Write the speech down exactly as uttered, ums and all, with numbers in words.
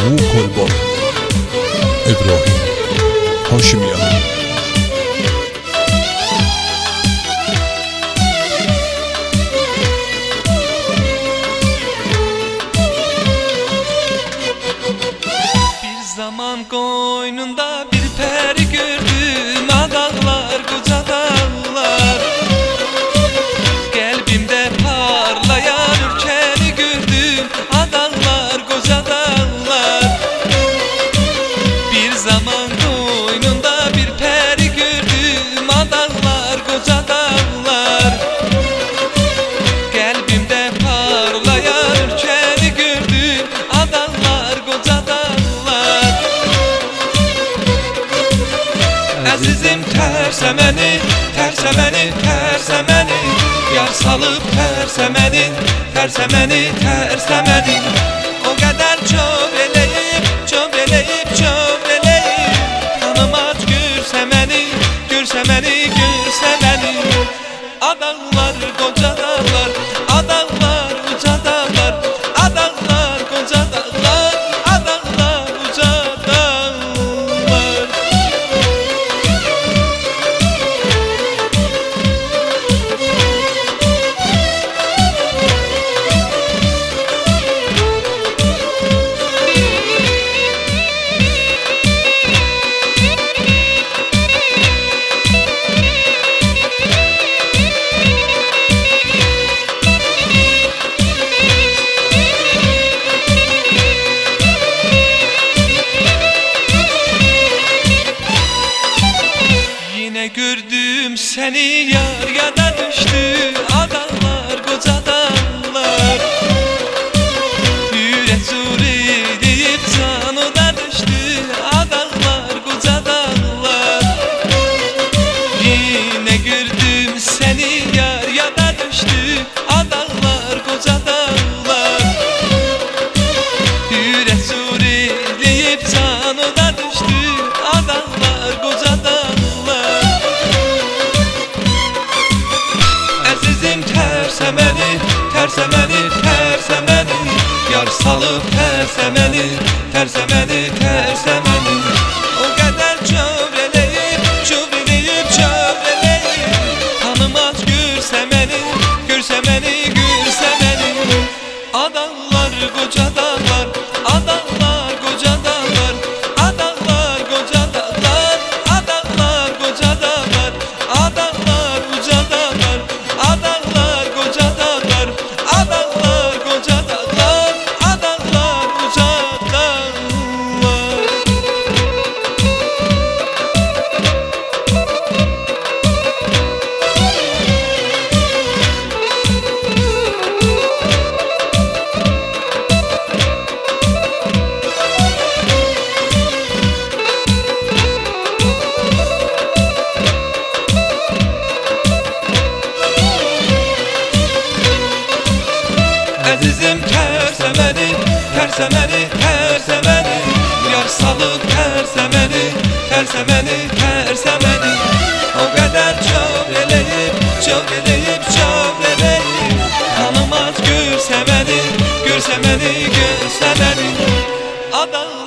Soğuk Kolbon İbrahim Haşimiyan. Bir zaman koynunda bir peri gördüm, adaklar koca dağlar. Kalbimde parlayan ülkeni gördüm, adaklar koca dağlar. Bir zaman koynunda bir peri gördüm, adaklar koca dağlar. Kalbimde parlayan ülkeni gördüm, adaklar koca dağlar. Əzizim tərsən-məni, tərsən-məni, tərsən-məni, yar salıb tərsən-məni, tərsən-məni, tərsən-məni. O qədər çox eləyib, çox eləyib, çox eləyib, tanımaz görsə-məni, görsə-məni, görsə-məni. Adaqlar, qoca dağlar, adaqlar, uca dağlar, adaqlar, qoca dağlar, adaqlar, uca dağlar. Yine gördüm seni yar, yada düştü adamlar, koca dağlar. Yüre zuri deyip canı da düştü adamlar, koca dağlar. Yine gördüm seni yar, yada düştü adamlar, koca dağlar. Yüre zuri deyip canı da düştü adamlar, koca dağlar. Əzizim tərsən-məni, tərsən-məni, tərsən-məni, yar salıb tərsən-məni, tərsən-məni, tərsən-məni. O qədər çox eləyib, çox eləyib, çox eləyib, tanımaz görsə-məni, görsə-məni, görsə-məni. Adaqlar, qoca dağlar, adaqlar, qoca dağlar, adaqlar, qoca dağlar, adaqlar, qoca dağlar, adaqlar, uca dağlar, adaqlar, qoca dağlar, adaqlar, qoca dağlar, adaqlar, uca dağlar. Əzizim tərsən-məni, tərsən-məni, tərsən-məni, yar salıb tərsən-məni, tərsən-məni, tərsən-məni. O qədər çox eləyib, çox eləyib, çox eləyib, tanımaz görsə-məni, görsə-məni, görsə-məni. Adaqlar